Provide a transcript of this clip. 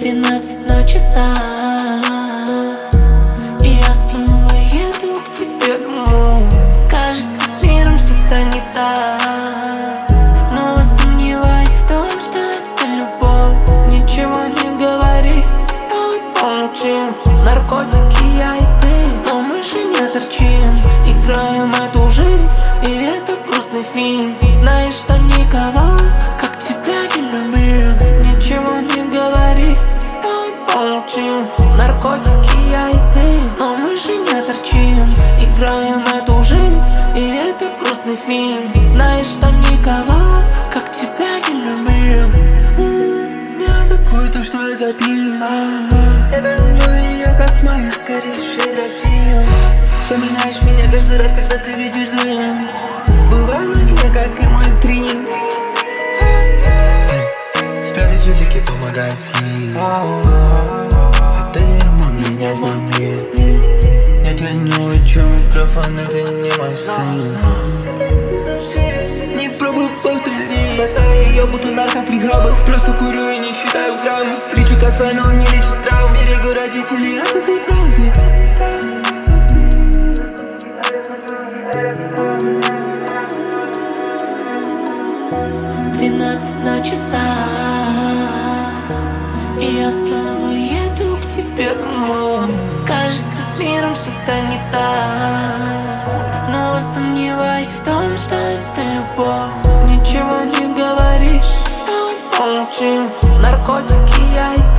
12 на часах, и я снова еду к тебе домой. Кажется, с миром что-то не так. Снова сомневаюсь в том, что это любовь. Ничего не говори, давай помолчим. Наркотики, я и ты, но мы же не торчим. Играем эту жизнь, и это грустный фильм. Знаешь, что никого, как тебя, не любил. Ничего не говори, давай помолчим. Наркотики, я и ты, но мы же не торчим. Играем эту жизнь, и это грустный фильм. Знаешь, что никого, как тебя, не любил. Я такой, то что я запил. Я кормлю ее, как моих горевший реактив. Вспоминаешь меня каждый раз, когда ты видишь дым. Бываю на дне, как и мой трин. Спрятать улики помогает слив. Это дерьмо менять мой мир. Нет, я не учу микрофон, это не мой сын. Не пробуй повторить. Спасаю ее, будто наркофрихабы. Просто курю и не считаю граммы. Лечу косой, но он не лечит травм. Берегу родителей от этой правды. 12 на часах, и я снова еду к тебе домой. Кажется, с миром что-то не так. Снова сомневаюсь в том, что это любовь. Ничего не говоришь, давай помолчим. Наркотики, я и